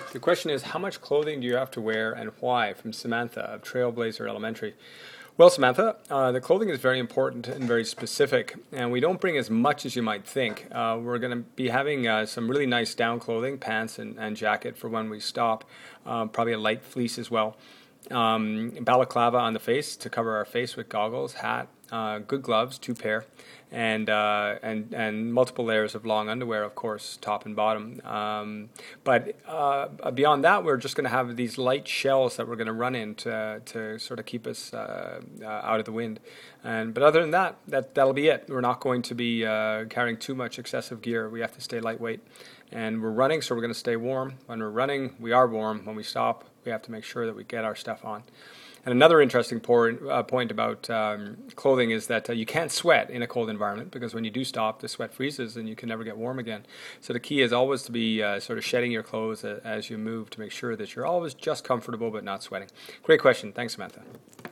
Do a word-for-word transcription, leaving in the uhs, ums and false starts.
The question is, how much clothing do you have to wear and why? From Samantha of Trailblazer Elementary. Well, Samantha, uh, the clothing is very important and very specific, and we don't bring as much as you might think. Uh, we're going to be having uh, some really nice down clothing, pants and, and jacket for when we stop, uh, probably a light fleece as well. Um, balaclava on the face to cover our face with goggles, hat, uh, good gloves, two pair, and uh, and and multiple layers of long underwear, of course, top and bottom. Um, but uh, beyond that, we're just going to have these light shells that we're going to run in to, to sort of keep us uh, uh, out of the wind. And but other than that, that that'll be it. We're not going to be uh, carrying too much excessive gear. We have to stay lightweight. And we're running, so we're going to stay warm. When we're running, we are warm. When we stop, we have to make sure that we get our stuff on. And another interesting point, uh, point about um, clothing is that uh, you can't sweat in a cold environment, because when you do stop, the sweat freezes and you can never get warm again. So the key is always to be uh, sort of shedding your clothes as you move to make sure that you're always just comfortable but not sweating. Great question. Thanks, Samantha.